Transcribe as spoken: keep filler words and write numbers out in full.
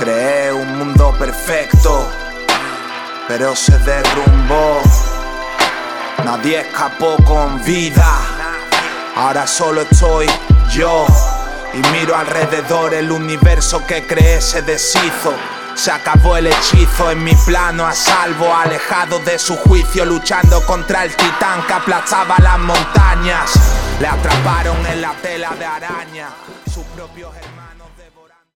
Creé un mundo perfecto, pero se derrumbó. Nadie escapó con vida. Ahora solo estoy yo y miro alrededor. El universo que creé se deshizo. Se acabó el hechizo, en mi plano a salvo, alejado de su juicio, luchando contra el titán que aplastaba las montañas. Le atraparon en la tela de araña, su propio